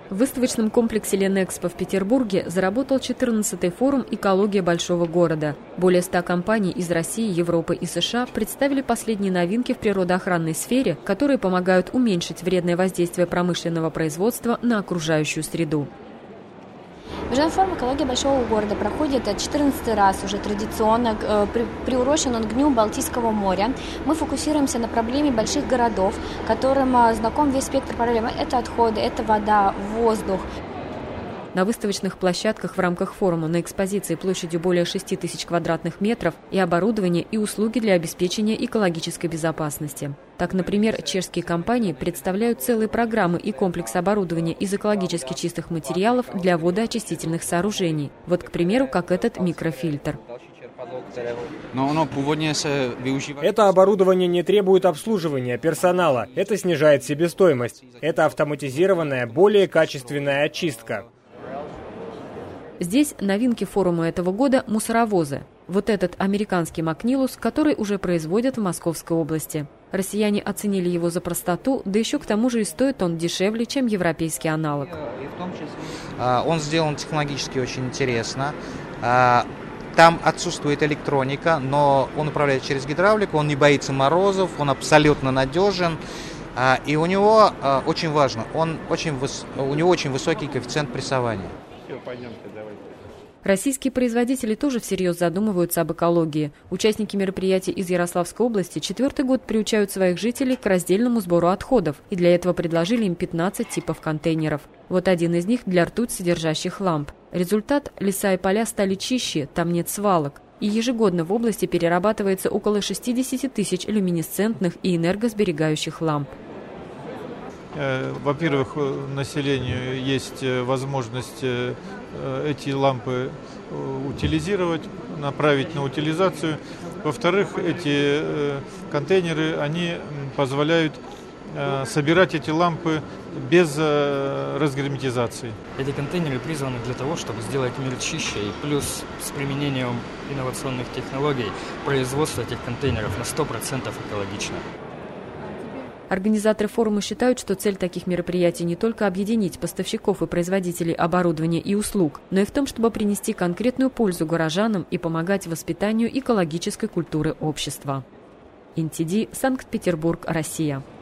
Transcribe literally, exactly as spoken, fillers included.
В выставочном комплексе Ленэкспо в Петербурге заработал четырнадцатый форум «Экология большого города». Более ста компаний из России, Европы и США представили последние новинки в природоохранной сфере, которые помогают уменьшить вредное воздействие промышленного производства на окружающую среду. Международный форум «Экология большого города» проходит четырнадцатый раз уже традиционно, приурочен он к Дню Балтийского моря. Мы фокусируемся на проблеме больших городов, которым знаком весь спектр проблем. Это отходы, это вода, воздух. На выставочных площадках в рамках форума на экспозиции площадью более шести тысяч квадратных метров и оборудование и услуги для обеспечения экологической безопасности. Так, например, чешские компании представляют целые программы и комплекс оборудования из экологически чистых материалов для водоочистительных сооружений. Вот, к примеру, как этот микрофильтр. Это оборудование не требует обслуживания персонала. Это снижает себестоимость. Это автоматизированная, более качественная очистка. Здесь новинки форума этого года – мусоровозы. Вот этот американский Макнилус, который уже производят в Московской области. Россияне оценили его за простоту, да еще к тому же и стоит он дешевле, чем европейский аналог. Он сделан технологически очень интересно. Там отсутствует электроника, но он управляет через гидравлику, он не боится морозов, он абсолютно надежен. И у него, очень важно, он очень, у него очень высокий коэффициент прессования. Российские производители тоже всерьез задумываются об экологии. Участники мероприятий из Ярославской области четвертый год приучают своих жителей к раздельному сбору отходов, и для этого предложили им пятнадцать типов контейнеров. Вот один из них для ртуть содержащих ламп. Результат – леса и поля стали чище, там нет свалок. И ежегодно в области перерабатывается около шестидесяти тысяч люминесцентных и энергосберегающих ламп. Во-первых, населению есть возможность эти лампы утилизировать, направить на утилизацию. Во-вторых, эти контейнеры, они позволяют собирать эти лампы без разгерметизации. Эти контейнеры призваны для того, чтобы сделать мир чище, и плюс с применением инновационных технологий производство этих контейнеров на сто процентов экологично. Организаторы форума считают, что цель таких мероприятий не только объединить поставщиков и производителей оборудования и услуг, но и в том, чтобы принести конкретную пользу горожанам и помогать воспитанию экологической культуры общества. эн ти ди, Санкт-Петербург, Россия.